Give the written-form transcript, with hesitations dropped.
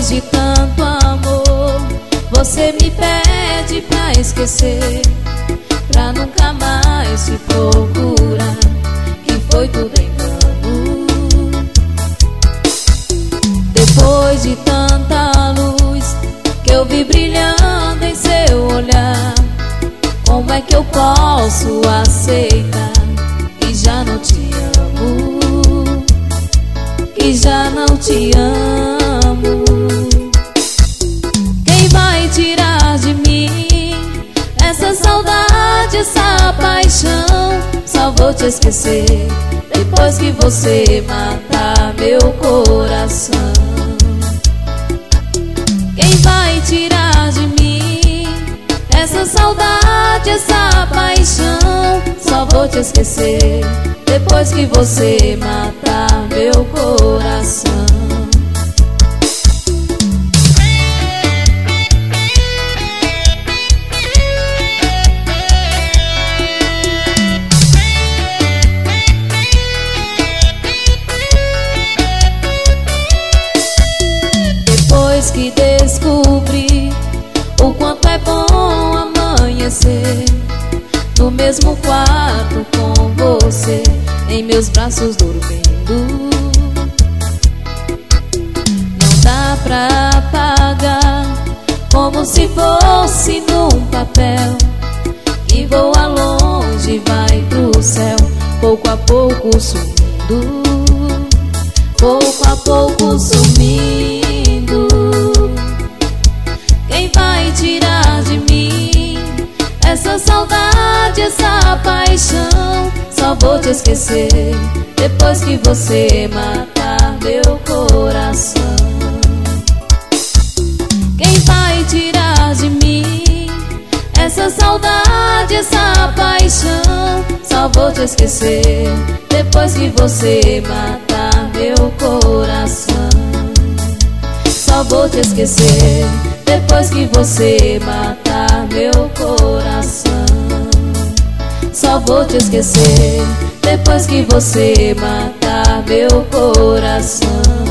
Depois de tanto amor, você me pede pra esquecer, pra nunca mais se procurar, que foi tudo engano. Depois de tanta luz que eu vi brilhando em seu olhar, como é que eu posso aceitar que já não te amo, que já não te amo? Quem vai tirar de mim essa saudade, essa paixão? Só vou te esquecer depois que você matar meu coração. Quem vai tirar de mim essa saudade, essa paixão? Só vou te esquecer depois que você matar meu coração. Depois que descobri o quanto é bom amanhecer no mesmo quarto com você, em meus braços dormindo, não dá pra apagar, como se fosse num papel, que voa longe, vai pro céu, pouco a pouco sumindo, pouco a pouco sumindo. Quem vai tirar de mim essa saudade, essa paixão? Só vou te esquecer depois que você matar meu coração. Quem vai tirar de mim essa saudade, essa paixão? Só vou te esquecer depois que você matar meu coração. Só vou te esquecer depois que você matar meu coração. Só vou te esquecer depois que você matar meu coração.